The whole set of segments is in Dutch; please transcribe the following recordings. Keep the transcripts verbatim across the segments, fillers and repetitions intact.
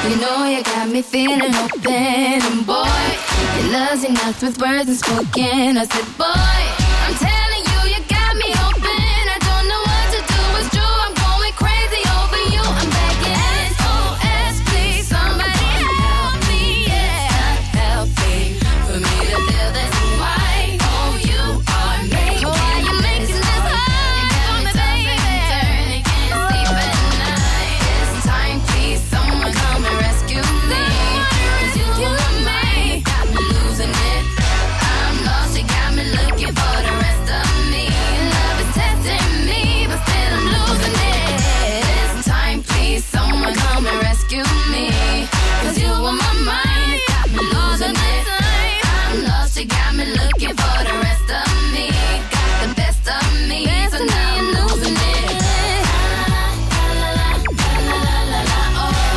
You know you got me feeling open. And boy, your love's enough with words unspoken. I said, boy, I'm telling you, you got me open. I don't know what to do, it's true, I'm going crazy over you. I'm begging, S O S, please, somebody help me, yeah. Help me, for me to feel this way. Oh, you are making, why you making this hard for me, baby? Can't sleep at night. This time, please, someone come and rescue me. 'Cause you and me got me losing it. I'm lost, you got me looking for the rest of me. Love is testing me, but still I'm losing it. This time, please, someone come and rescue me. 'Cause you on my mind, got me losing it. I'm lost, you got me looking for the rest of me. Got the best of me, so now I'm losing it. La la la la la la la, oh.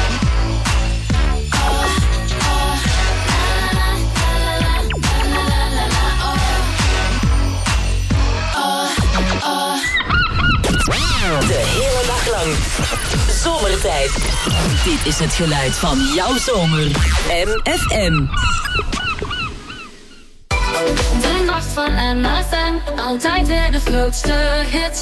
Oh, oh, la la la la la la la, oh. Oh, oh. De hele dag lang. Zomertijd. Dit is het geluid van jouw zomer. M F M. De nacht van M F M, altijd weer de grootste hits.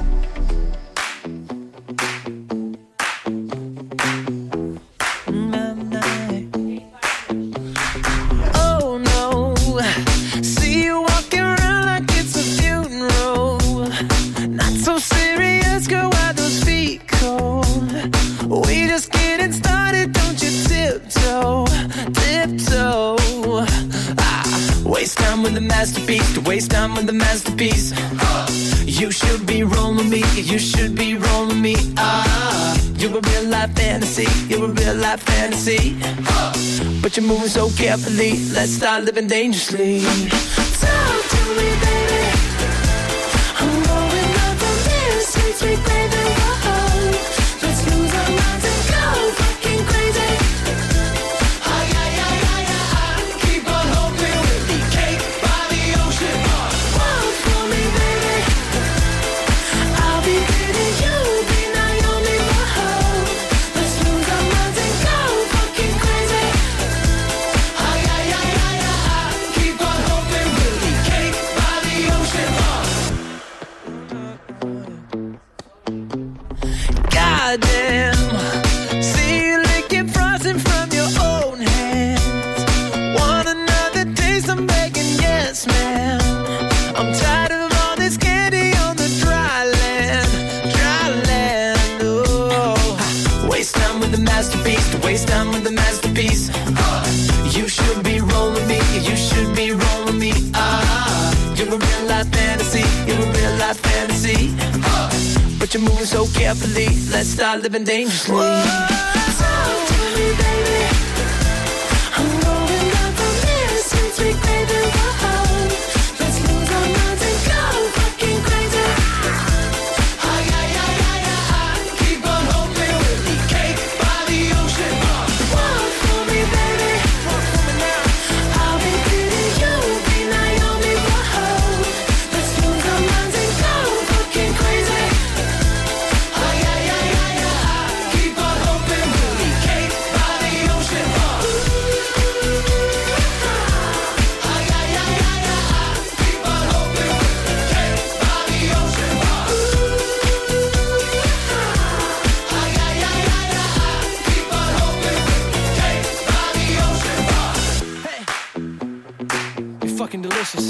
Oh no, see you walking around like it's a funeral. Not so serious, girl, why those feet cold? We just getting started, don't you tiptoe, tiptoe. Ah, waste time with the masterpiece, to waste time with the masterpiece. You should be rolling me, you should be rolling me. Ah, you're a real life fantasy, you're a real life fantasy. But you're moving so carefully, let's start living dangerously. Talk to me, baby. I'm going up from this sweet, sweet baby. Whoa. Let's lose our minds and go fucking crazy. Ay, ay, ay, ay, ay. Keep on hoping we'll be cake by the ocean. Walk for me, baby. I'll be pretty, you'll be Naomi. Whoa. Let's lose our minds and go fucking crazy. Ay, ay, ay, ay, ay. Keep on hoping we'll be cake by the ocean. Goddamn, see you licking frosting from your own hands. Want another taste? I'm begging, yes, ma'am. I'm tired of all this candy on the dry land, dry land. Oh, waste time with the masterpiece, to waste time with the masterpiece. You should be rolling me, you should be rolling me. Ah, you're a real life fantasy, you're a real life fantasy. But you're moving so carefully, let's start living dangerously. Talk to me, baby. I'm going up from this sweet, sweet baby. Whoa. Let's lose our minds and go fucking crazy. Ay, ay, ay, ay, ay. Keep on hoping we'll be cake by the ocean. Walk for me, baby. Walk for me now. I'll be pretty, you'll be Naomi. Whoa. Let's lose our minds and go fucking crazy. Ay, ay, ay, ay, ay. Keep on hoping we'll be cake by the ocean. Ay, ay, ay, ay, ay. Keep on hoping we'll be cake by the ocean. Ay, ay, ay, ay, ay. Keep on hoping we'll be cake by the ocean. Hey, you're fucking delicious.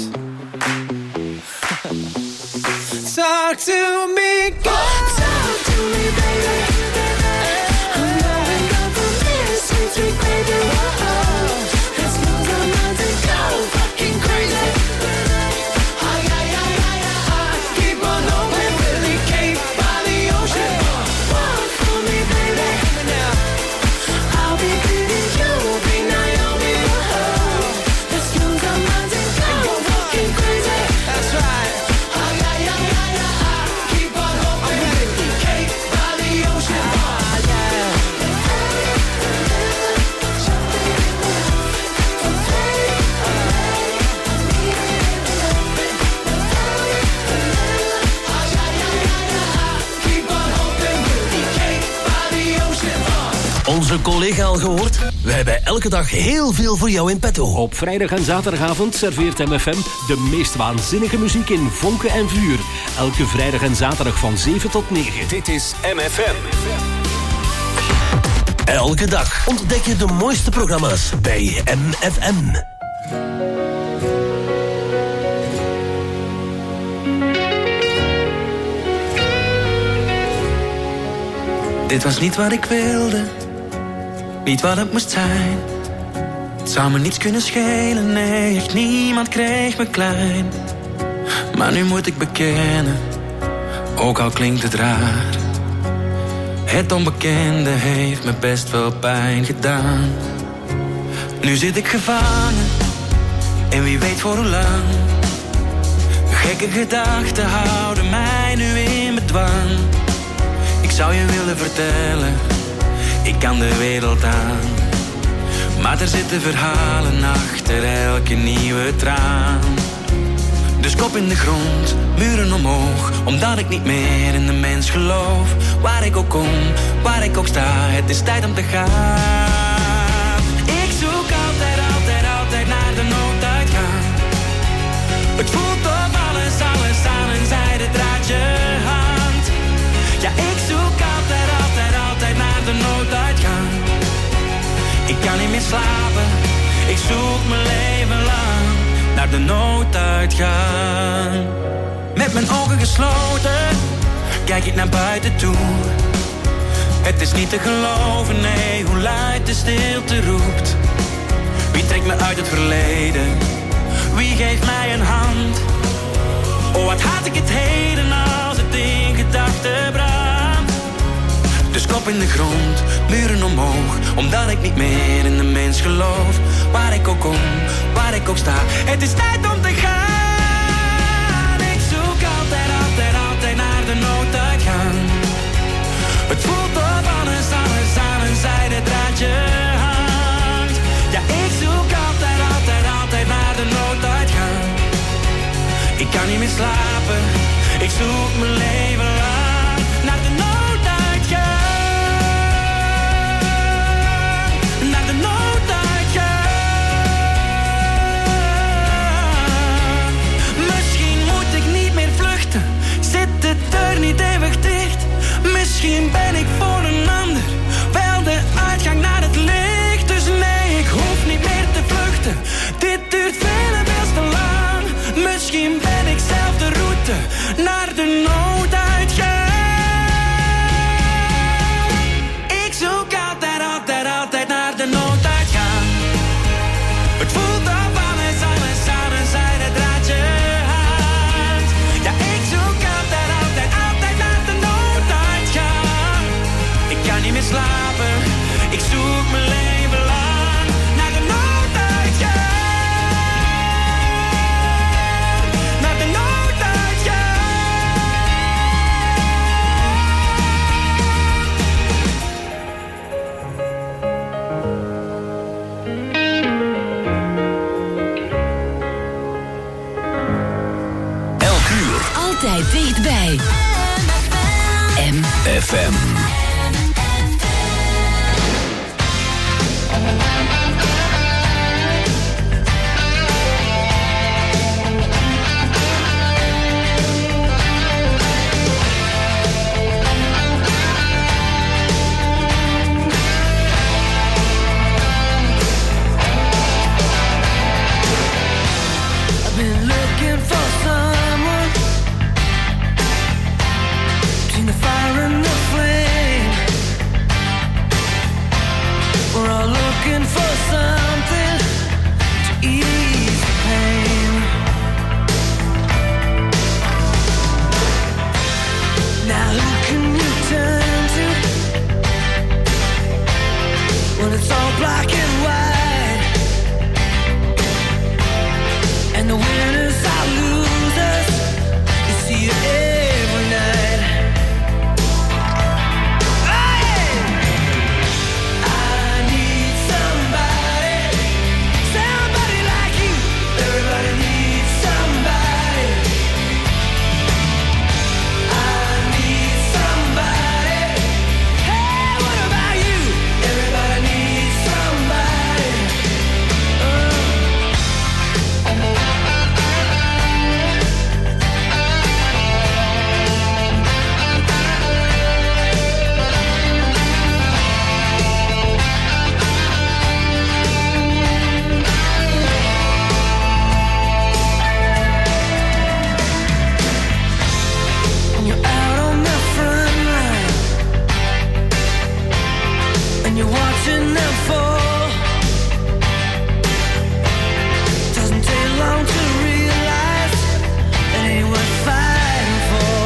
Talk to me, girl. Talk to me, baby. I'm going up from this sweet, sweet baby. Whoa. Let's lose our minds and go fucking crazy. Ay, ay, ay, ay, ay. Keep on hoping we'll be cake by the ocean. Walk for me, baby. I'll be pretty, you'll be Naomi. Whoa. Let's lose our minds and go fucking crazy. That's right. Ay, ay, ay, ay, ay. Keep on hoping we'll be cake by Onze collega al gehoord? We hebben elke dag heel veel voor jou in petto. Op vrijdag en zaterdagavond serveert M F M de meest waanzinnige muziek in vonken en vuur. Elke vrijdag en zaterdag van zeven tot negen. Dit is M F M. Elke dag ontdek je de mooiste programma's bij M F M. Dit was niet wat ik wilde, niet wat het moest zijn. Het zou me niets kunnen schelen, nee, echt niemand kreeg me klein. Maar nu moet ik bekennen, ook al klinkt het raar. Het onbekende heeft me best wel pijn gedaan. Nu zit ik gevangen, en wie weet voor hoe lang. Gekke gedachten houden mij nu in bedwang. Ik zou je willen vertellen, ik kan de wereld aan. Maar er zitten verhalen achter elke nieuwe traan. Dus kop in de grond, muren omhoog, omdat ik niet meer in de mens geloof. Waar ik ook kom, waar ik ook sta, het is tijd om te gaan. Ik zoek altijd, altijd, altijd naar de nooduitgang. Het voelt of alles, alles aan een zijden draadje hangt. Ja, ik zoek altijd, altijd, altijd naar de nooduitgang. Ik kan niet meer slapen, ik zoek mijn leven lang naar de nooduitgang. Met mijn ogen gesloten, kijk ik naar buiten toe. Het is niet te geloven, nee, hoe luid de stilte roept. Wie trekt me uit het verleden? Wie geeft mij een hand? Oh, wat haat ik het heden als het in gedachten brandt. Dus kop in de grond, muren omhoog, omdat ik niet meer in de mens geloof. Waar ik ook kom, waar ik ook sta, het is tijd om te gaan. Ik zoek altijd, altijd, altijd naar de nooduitgang. Het voelt of alles, alles aan een zijden draadje hangt. Ja, ik zoek altijd, altijd, altijd naar de nooduitgang. Ik kan niet meer slapen, ik zoek mijn leven lang naar de nooduitgang. Naar de nooduitgang. Misschien moet ik niet meer vluchten, zit de deur niet eeuwig dicht. Misschien ben ik voor een ander wel de uitgang naar het licht. Dus nee, ik hoef niet meer te vluchten, dit duurt veel en veel te lang. Misschien ben ik zelf de route naar de nooduitgang. Ik zoek altijd, altijd, altijd naar de nooduitgang. Het voelt op alles, alles aan een zijden draadje hangt. Ja, ik zoek altijd, altijd, altijd naar de nooduitgang. Ik kan niet meer slapen, ik zoek mijn leven lang naar de nooduitgang. Naar de nooduitgang. Elk uur. Altijd dichtbij. M F M. I've been looking for someone between the fire and the flame. We're all looking for something to ease the pain. Now who can you turn to when it's all black and white? And the winners are losers, you see it every night. Oh, yeah. I need somebody falling and fall. Doesn't take long to realize it ain't worth fighting for.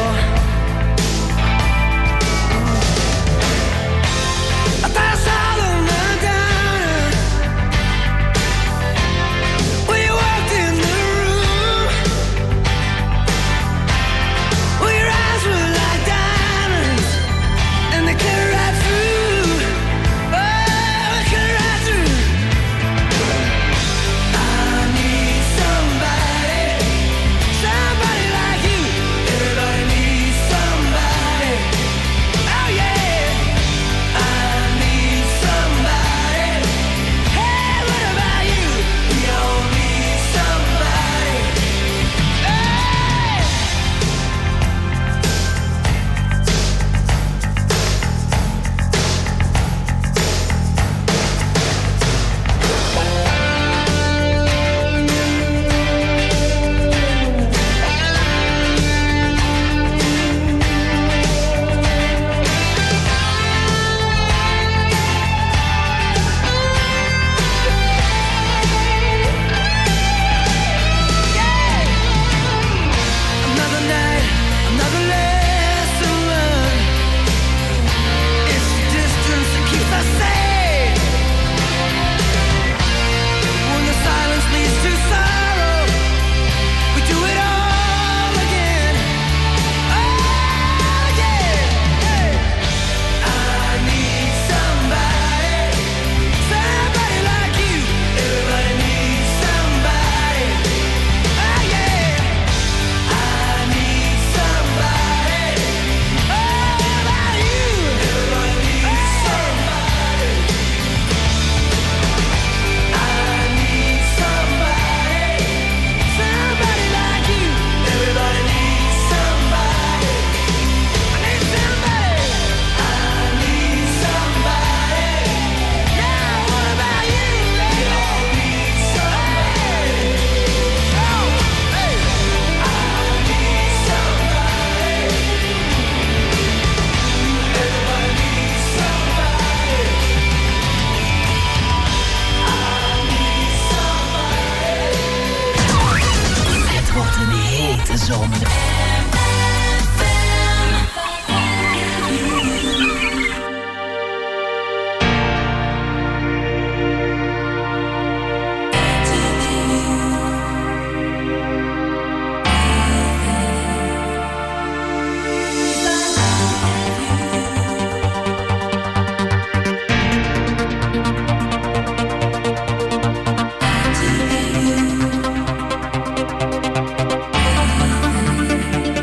I thought I saw the Madonna when you walked in the room. Well, your eyes were like diamonds, and they cut right through. Oh, they cut right through. I need somebody, somebody like you. Everybody needs somebody. Oh yeah. I need somebody. Hey, what about you? We all need somebody. Hey. Another night, another lesson learned. It's the distance that keeps us safe. When the silence leads to sorrow, we do it all again. Oh yeah. Hey. I need somebody, somebody like you. Everybody needs somebody. Oh yeah. I need somebody. Oh, about you. Everybody needs somebody. I need somebody. Somebody like you. Everybody needs somebody. I need somebody. I need somebody. Yeah, what about you? We all need somebody. Oh, hey. I need somebody. Everybody needs somebody. I need somebody. Het wordt een hete zomer. If I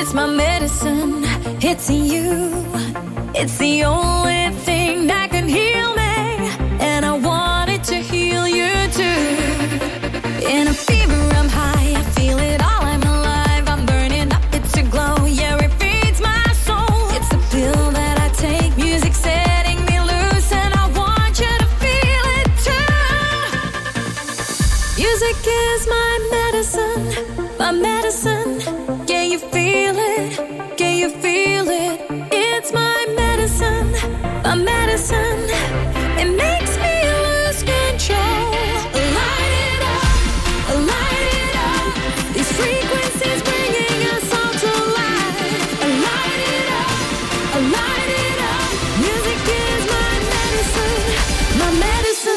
It's my medicine, it's you. It's the only thing that can heal me, and I want it to heal you too. In a fever I'm high, I feel it all, I'm alive, I'm burning up, it's a glow, yeah, it feeds my soul. It's the pill that I take, music setting me loose, and I want you to feel it too. Music is my medicine, my medicine. Can you feel it? Can you feel it? It's my medicine, my medicine. It makes me lose control. Light it up, light it up. These frequencies bringing us all to life. Light it up, light it up. Music is my medicine, my medicine.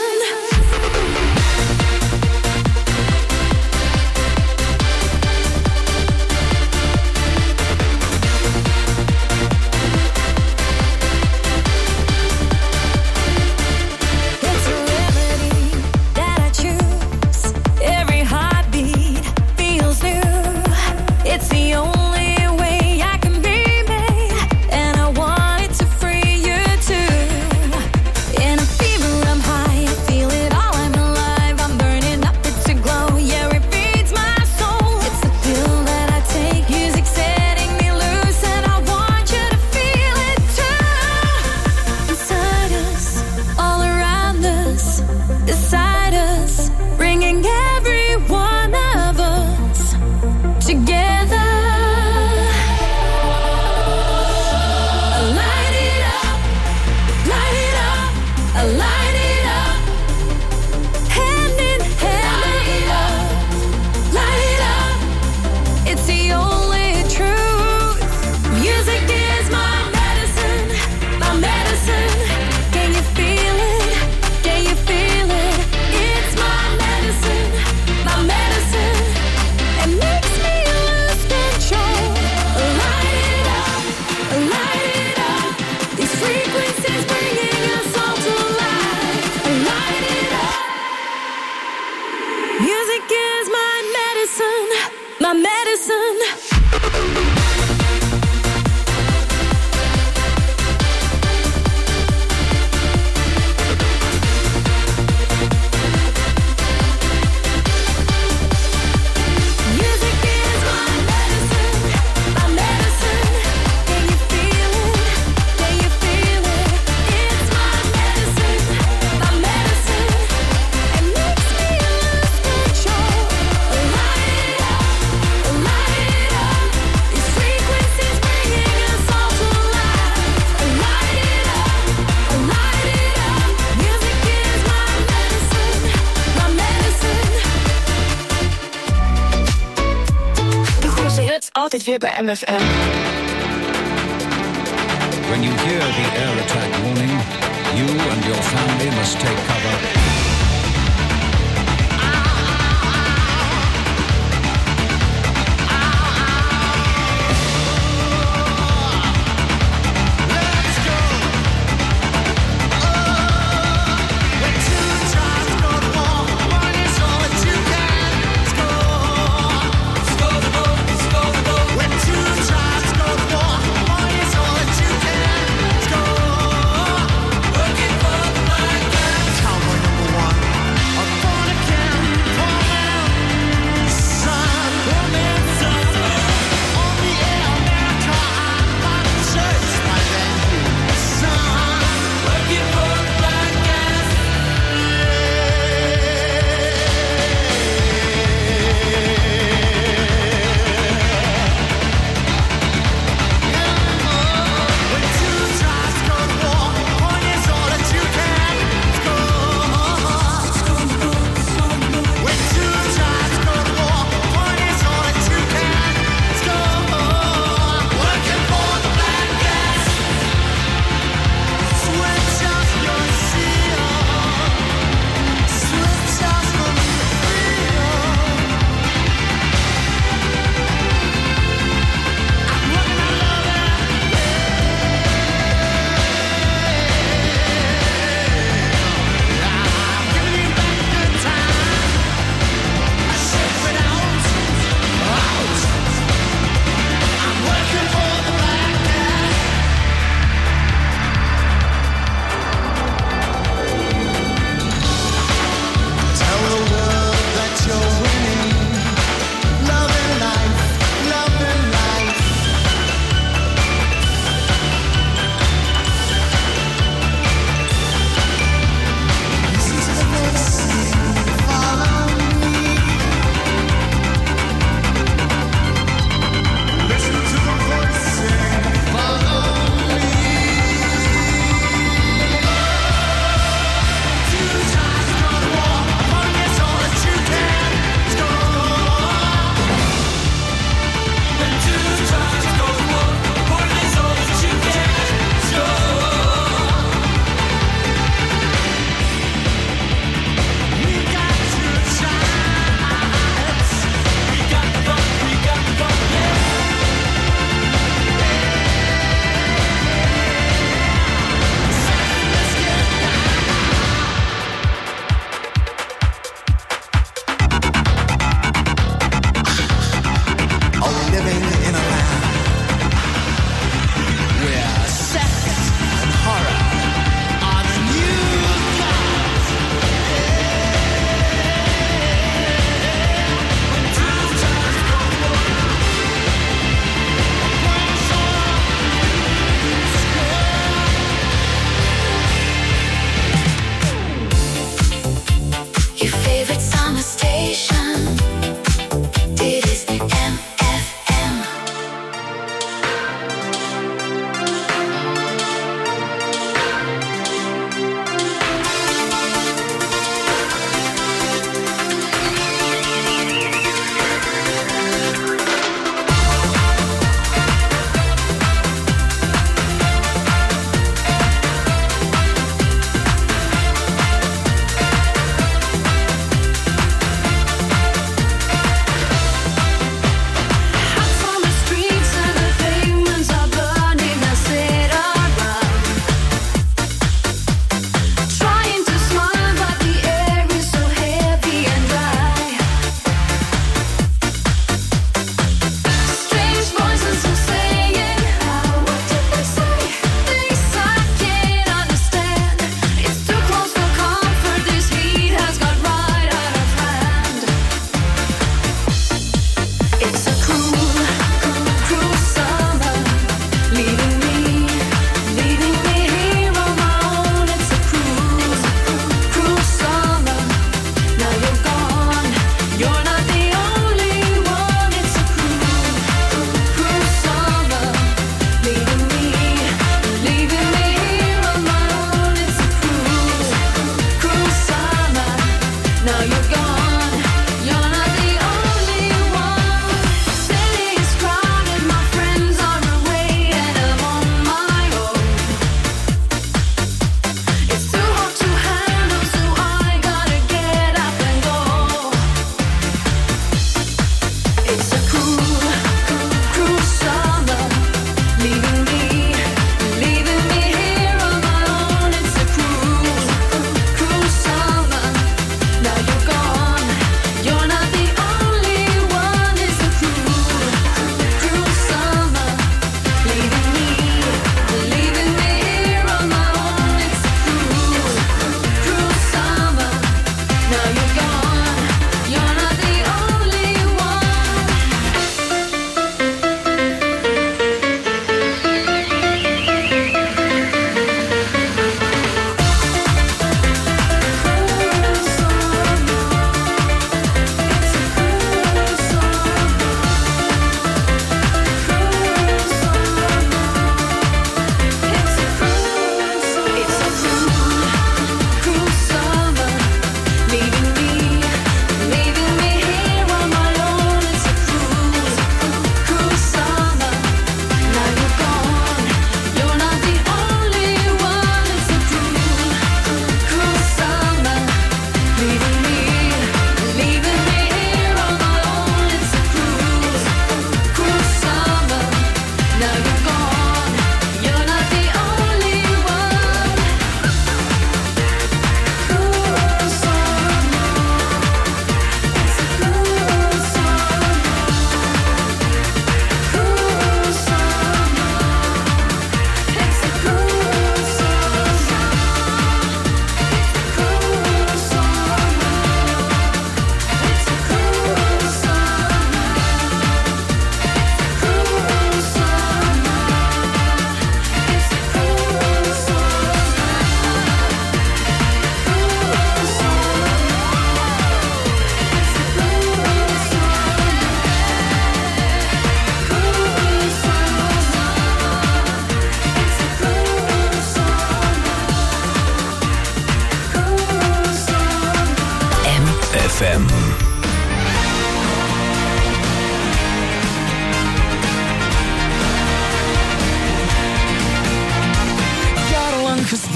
Altijd weer bij M F M. When you hear the air attack warning, you and your family must take cover. Cowboy number one.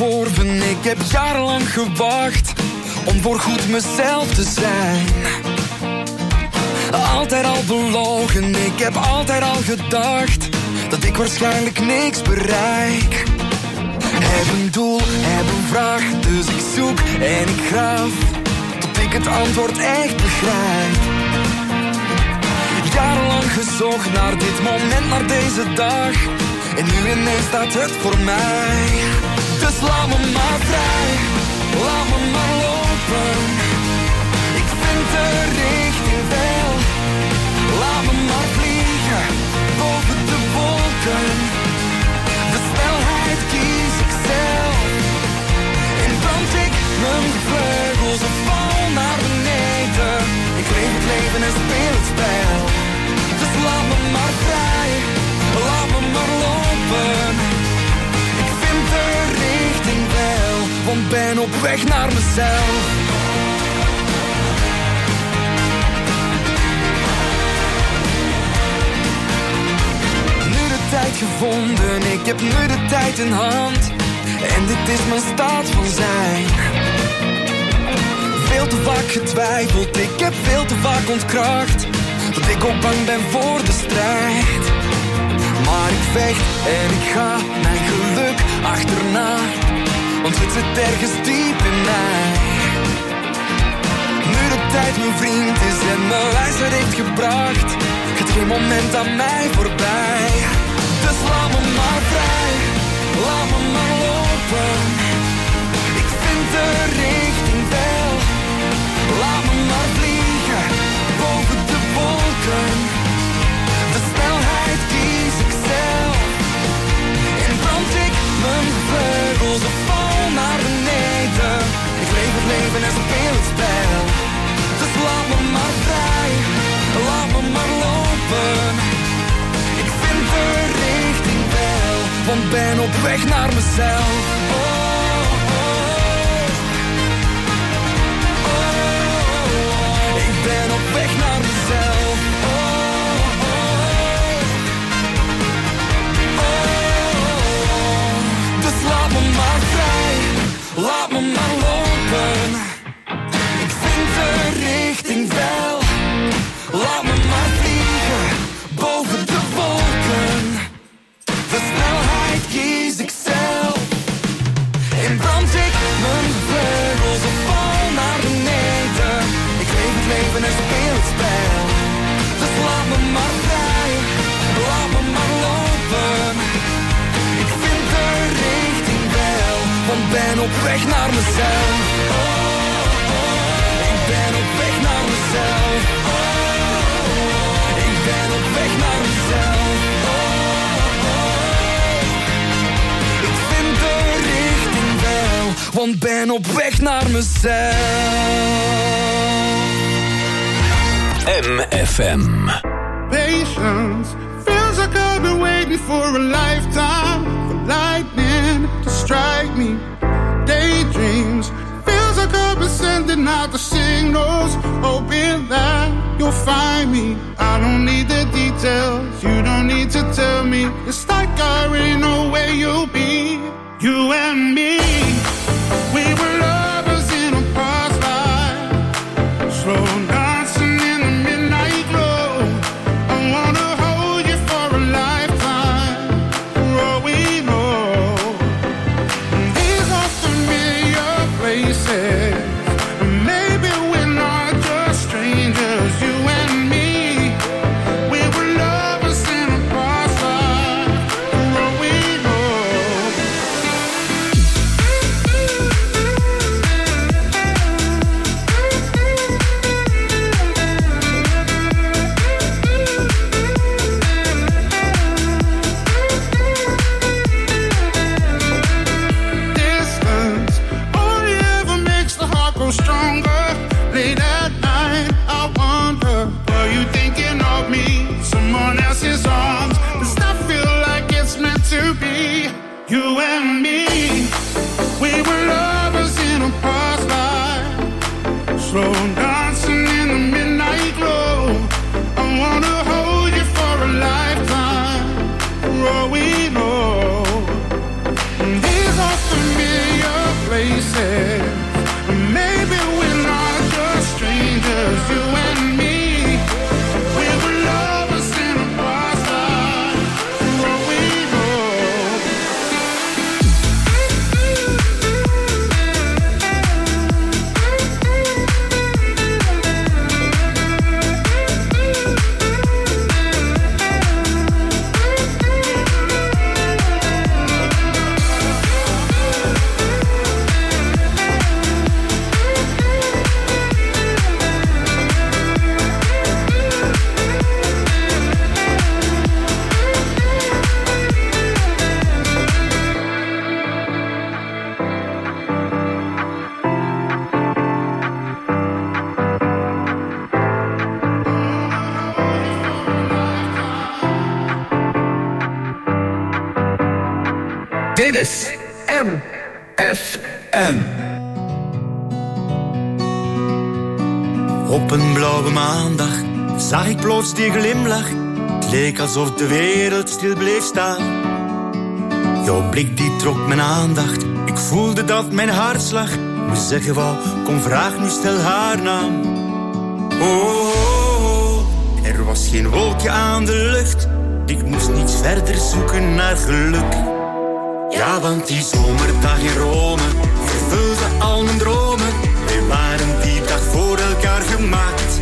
verworven, ik heb jarenlang gewacht om voorgoed mezelf te zijn. Altijd al belogen, ik heb altijd al gedacht dat ik waarschijnlijk niks bereik. Heb een doel, heb een vraag, dus ik zoek en ik graaf tot ik het antwoord echt begrijp. Jarenlang gezocht naar dit moment, naar deze dag, en nu ineens staat het voor mij. Dus laat me maar vrij, laat me maar lopen. Ik vind de richting wel. Laat me maar vliegen, boven de wolken. De snelheid kies ik zelf. En brand ik mijn vleugels en val naar beneden. Ik leef het leven en speel het spel. Dus laat me maar vrij, laat me maar lopen. Ik vind de richting wel, want ben op weg naar mezelf. Tijd gevonden, ik heb nu de tijd in hand. En dit is mijn staat van zijn. Veel te vaak getwijfeld, ik heb veel te vaak ontkracht dat ik ook bang ben voor de strijd. Maar ik vecht en ik ga mijn geluk achterna, want het zit ergens diep in mij. Nu de tijd mijn vriend is en me wijsheid heeft gebracht, gaat geen moment aan mij voorbij. Dus laat me maar vrij, laat me maar lopen. Ik vind de richting wel. Laat me maar vliegen, boven de wolken. De snelheid kies ik zelf. En brand ik mijn vleugels en val naar beneden. Ik leef het leven en speel het spel. Dus laat me maar vrij, laat me maar lopen. Ik vind de richting wel, want ben op weg naar mezelf. Oh, oh, oh, oh. Ik ben op weg naar mezelf. Oh, oh, oh. Dus laat me maar vrij, laat me maar lopen. Ik vind de richting wel, laat me maar vliegen, boven de wolken. De snelheid kies ik zelf. En brand ik mijn vleugels en val naar beneden. Ik leef het leven en speel het spel. Dus laat me maar vrij, laat me maar lopen. Ik vind de richting wel, want ben op weg naar mezelf. Oh, oh. Ik ben op weg naar mezelf. Oh, oh. Ik ben op weg naar mezelf. Oh, want ben op weg naar mezelf. M F M. Patience feels like I've been waiting for a lifetime for lightning to strike me. Daydreams feels like I've been sending out the signals, hoping that you'll find me. I don't need the details, you don't need to tell me. It's like I already know where you'll be. You and me, we were lovers in a past life, slow dancing in the midnight glow. I wanna hold you for a lifetime, for all we know. These are familiar places, maybe we're not just strangers. You and me, we were lovers in a past life, for all we know. Distance only ever makes the heart grow stronger. Late at night, I wonder, are you thinking of me? Someone else's arms. Does that feel like it's meant to be? You and me, we were lovers in a past life, slow dancing in the midnight glow. I wanna hold you for a lifetime, for all we know. These are familiar Dit is M F M. Op een blauwe maandag zag ik plots die glimlach. Het leek alsof de wereld stil bleef staan. Jouw blik die trok mijn aandacht. Ik voelde dat mijn hartslag me zeggen wou, kom vraag nu, stel haar naam. Oh, oh, oh, er was geen wolkje aan de lucht. Ik moest niet verder zoeken naar geluk. Ja, want die zomerdag in Rome vervulde al mijn dromen. Wij waren die dag voor elkaar gemaakt.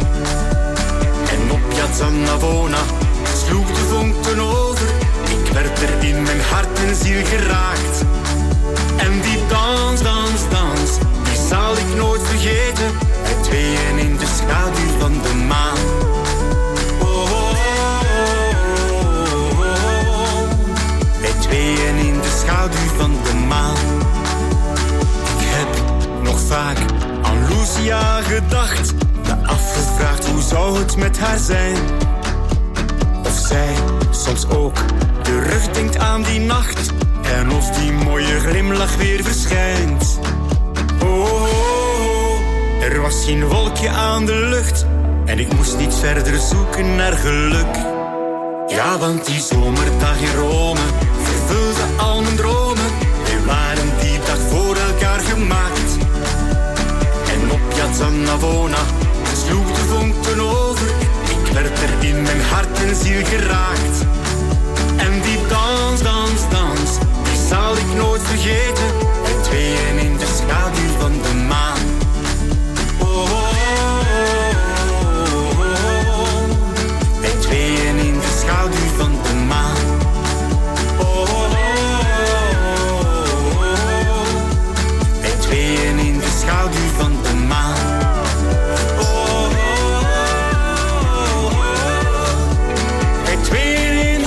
En op Piazza Navona sloeg de vonk ten over. Ik werd er in mijn hart en ziel geraakt. En die dans, dans, dans, die zal ik nooit vergeten. Wij tweeën in de schaduw van de maan. Oh, oh, oh, oh, oh. Wij tweeën in de schaduw van de maan. Ik heb nog vaak aan Lucia gedacht. Me afgevraagd hoe zou het met haar zijn. Of zij soms ook terugdenkt aan die nacht. En of die mooie glimlach weer verschijnt. Oh, oh, oh, er was geen wolkje aan de lucht. En ik moest niet verder zoeken naar geluk. Ja, want die zomerdag in Rome vervulde al mijn dromen. Wij waren die dag voor elkaar gemaakt. En op Piazza Navona sloeg de vonk ten over. Ik werd er in mijn hart en ziel geraakt. En die dans, dans, dans, die zal ik nooit vergeten. Wij tweeën in de schaduw van de maan. Oh, oh, oh, oh, oh. Wij tweeën in de schaduw van de maan. Oh, oh, oh, oh, oh. Wij tweeën in de schaduw van de maan. Oh, oh, oh, oh. Wij tweeën in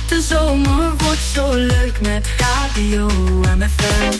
De zomer wordt zo leuk met Radio M F M.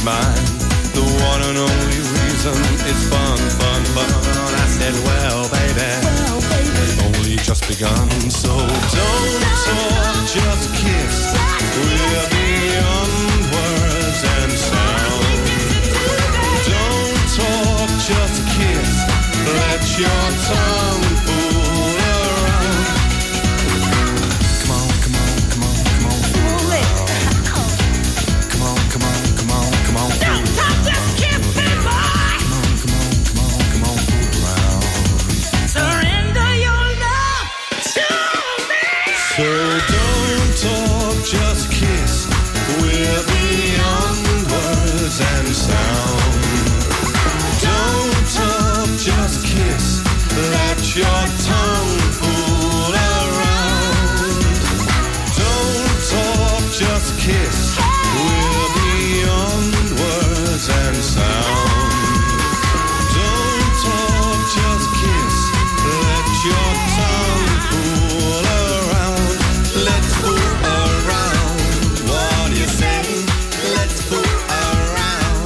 mine. The one and only reason it's fun, fun, fun. I said, well, baby, well, baby, it's only just begun. So don't talk, just kiss. We're beyond words and sound. Don't talk, just kiss. Let your tongue fool around. Come on, come on, come on, come on, fool around. Come on, come on, come on, come on, fool around. Don't talk, just kiss me, boy. Come on, come on, come on, come on, fool around. Surrender your love to me. So don't talk, just kiss. We're beyond words and sound. Don't talk, just kiss. Let your tongue fool around. Don't talk, just kiss. We're beyond words and sound. Don't talk, just kiss. Let your tongue fool around. Let's fool around. What do you say? Let's fool around.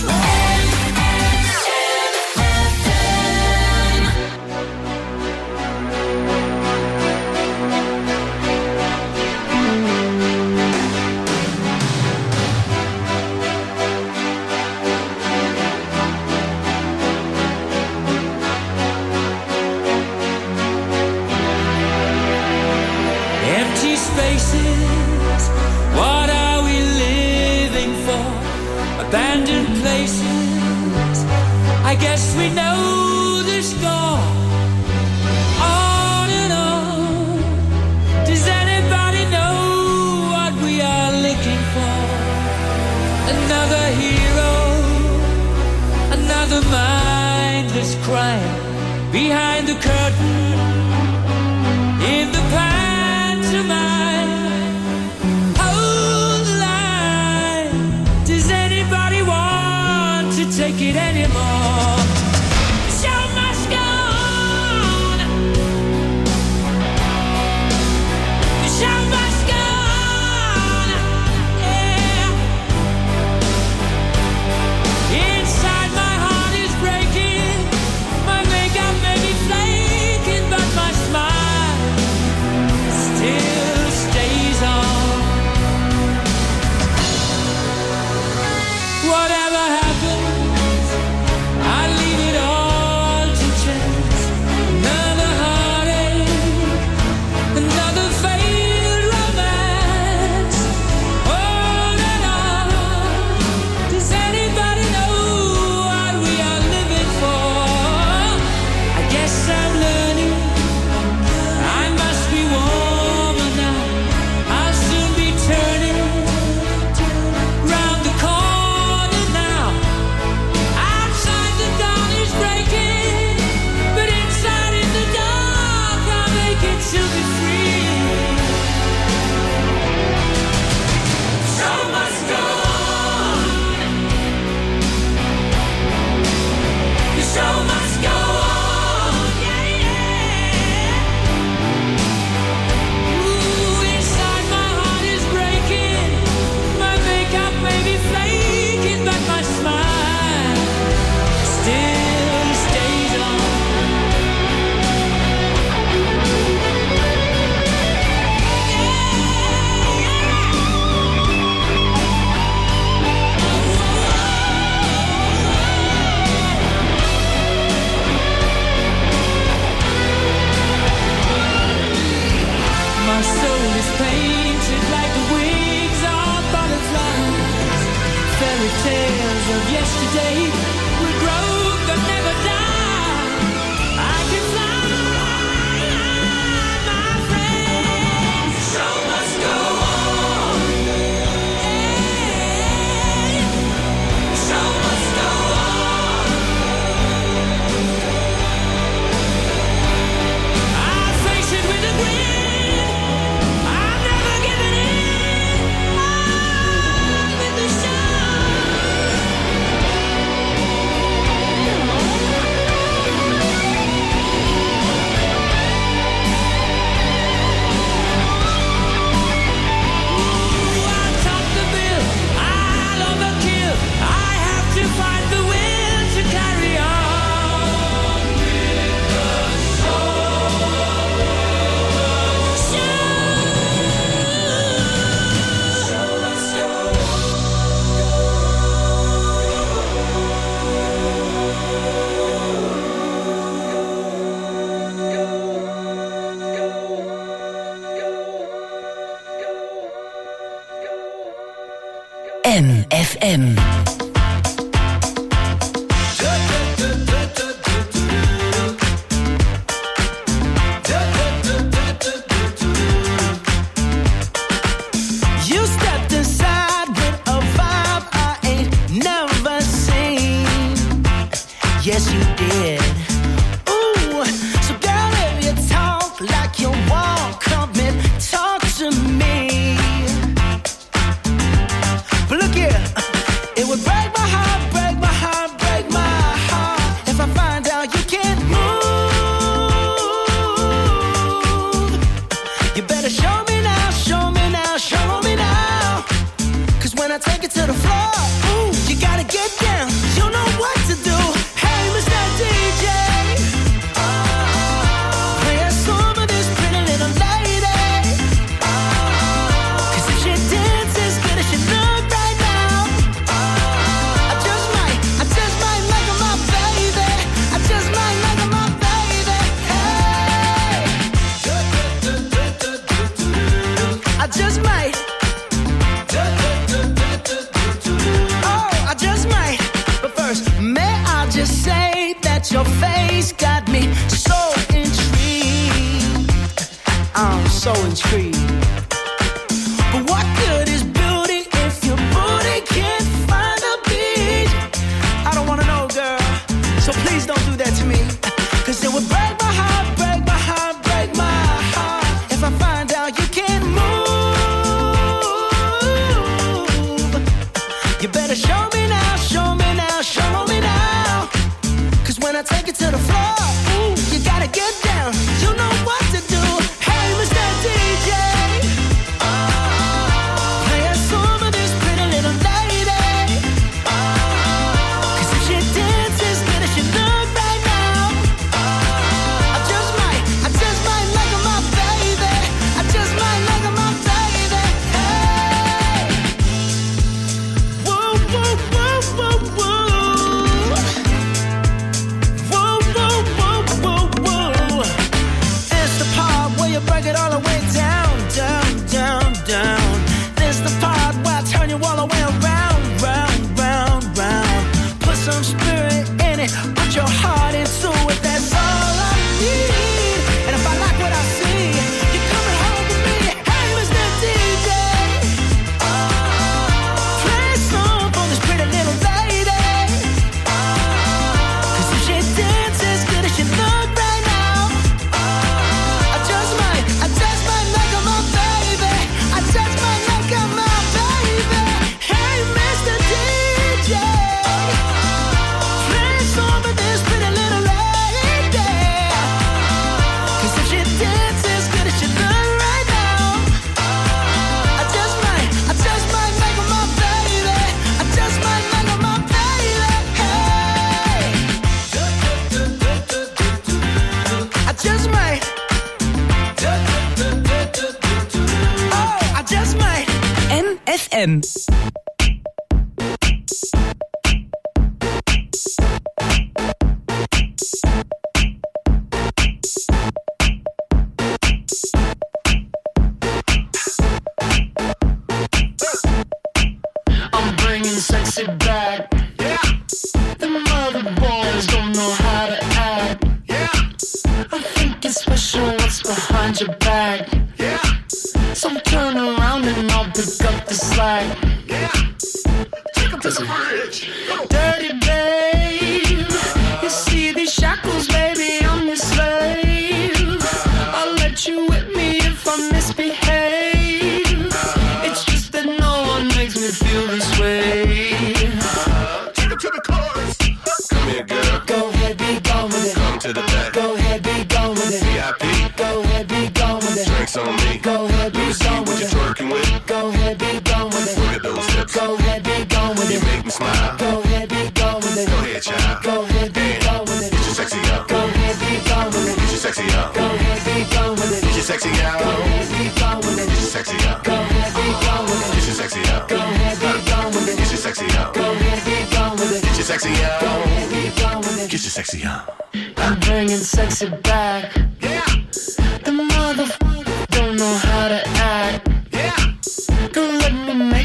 Empty spaces, what are we living for? Abandoned places, I guess we know the score. On and on, does anybody know what we are looking for? Another hero, another mindless crime behind the curtain. In the pantomime, hold the line. Does anybody want to take it anymore? The show must go on. The show must go on. Yeah. Inside my heart is breaking. My makeup may be flaking, but my smile still stays on. Whatever happens, I M F M. You stepped inside with a vibe I ain't never seen. Yes, you did. Ooh, so girl, if you talk like you walk, come and talk to me. But look here, it would break my heart, break my heart, break my heart if I find out you can't move. You better show me now, show me now, show me now. Cause when I take it to the floor, ooh, you gotta get down. You know what to do. Hey, Mister D J, play a song for this pretty little lady. Cause if she dances as good as she look right now, I just might, I just might make her my baby. I just might make her my baby. Hey, I just might. Oh, I just might. But first, may I just say that your face got me so intrigued. I'm so intrigued. But what good is beauty if your booty can't find a beat? I don't wanna know, girl. So please don't do that to me. Cause it would break my heart, break my heart, break my heart if I find out you can't move. You better show me now, show me now, show me now. Cause when I take it to the floor, ooh, you gotta get down. You know what to do. Hey, Mister D J, play a song for this pretty little lady. Cause if she dances as good as she look right now, I just might, I just might make her my baby. I just might make her my baby. Hey, whoa, whoa, whoa, whoa, whoa. Whoa, whoa, whoa, whoa, whoa. It's the part where you break it all the way down, down, down, down. This the part where I turn you all the way around, round, round, round. Put some spirit in it, put your heart into it. That's all I need. And if I like what I see, you're coming home with me. Hey, Mister D J, play a song for this pretty little lady. Cause if she dances as good as she look right now, I just might, I just might make her my baby. I just might make her my baby. Hey, Mister D J, play a song for this pretty little lady. Cause if she dances as good as she look right now, I just might, I just might make her my baby. I just might make her my baby. Hey, I just might. Oh, I just might. M F M. I'm bringing sexy back. Yeah. The mother boys don't know how to act. Yeah. I think it's special what's behind your back. Yeah. So turn around and I'll pick up the slack. Yeah. Take 'em to the bridge. Dirty babe. You see these shackles, baby, I'm your slave. I'll let you whip me if I misbehave. It's just that no one makes me feel this way. Take 'em to the chorus. Come here, girl. Go ahead, be gone with it. Come to the back. Go ahead, be gone with it. V I P. Go ahead, be gone with it. Drinks on me. Go ahead, be gone with it. Twerking with. Go ahead, be gone with it. Look at those hips. Go ahead, be gone with it. You make me smile. Go ahead, be gone with it. Go ahead, child. Go ahead, be gone with it. Get your sexy out. Go ahead, be gone with it. Get your sexy out. Go ahead, be gone with it. Get your sexy out. Go ahead, be gone with it. Get your sexy out. Go ahead, be gone with it. Get your sexy out. Go ahead, be gone with it. Get your sexy out. Go ahead, be gone with it. Get your sexy out. Go ahead, be gone with it. Get your sexy out. I'm bringing sexy back. Yeah. The motherfucker don't know how to act. Yeah. Don't let me make up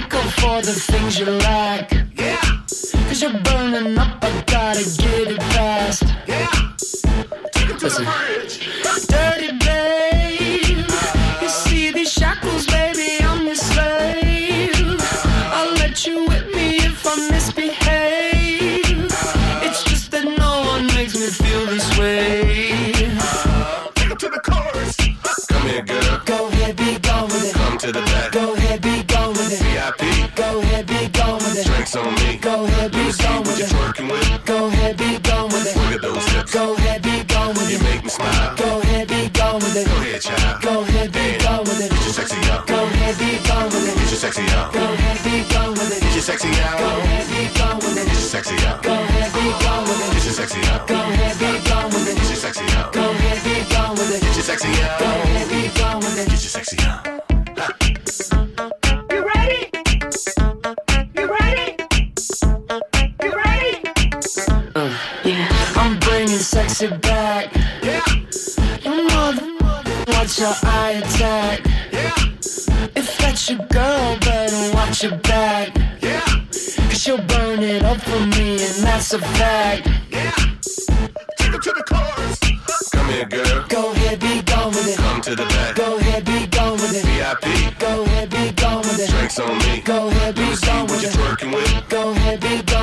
for the things you lack. Yeah. Cause you're burning up, I gotta get it fast. Yeah. Take it to Listen. The bridge. Dirty babe. You see these shackles, baby, I'm your slave. I'll let you whip me if I misbehave. It's just that no one makes me feel this way. Take it to the chorus. Come here, girl. Go ahead, be gone with it. Come to the back. Go ahead, be gone with it. V I P. Go ahead, be gone with it. Drinks on me. Go ahead, be gone with it. Working with. Go ahead, be gone with it. Look at those hips. Go ahead, be gone with it. You make me smile. Go ahead, be gone with it. Go ahead, child. Go ahead, be gone with it. Get your sexy out. Go ahead, be gone with it. Get your sexy out. Go ahead, be gone with it. Get your sexy out. Go ahead, be gone with it. Get your sexy out. Go ahead, be gone with it. Get your sexy out. Go ahead, be gone with it. Get your sexy out. Go ahead, be gone with it. Get your sexy out. Go ahead, be gone with it. Get your sexy out. You ready? You ready? You ready? Uh, yeah. I'm bringing sexy back. Yeah. You mother, watch your eye attack. Yeah. If that's your girl, better watch your back. Yeah. Cause you'll burn it up for me, and that's a fact. Yeah. Take it to the chorus. Come here, girl. Go ahead, be gone with it. Come to the back. Go ahead, be gone with it. V I P. Go ahead, be gone with it. Drinks on me. Go ahead, be gone with it. What you twerking with? Go ahead, be gone with it.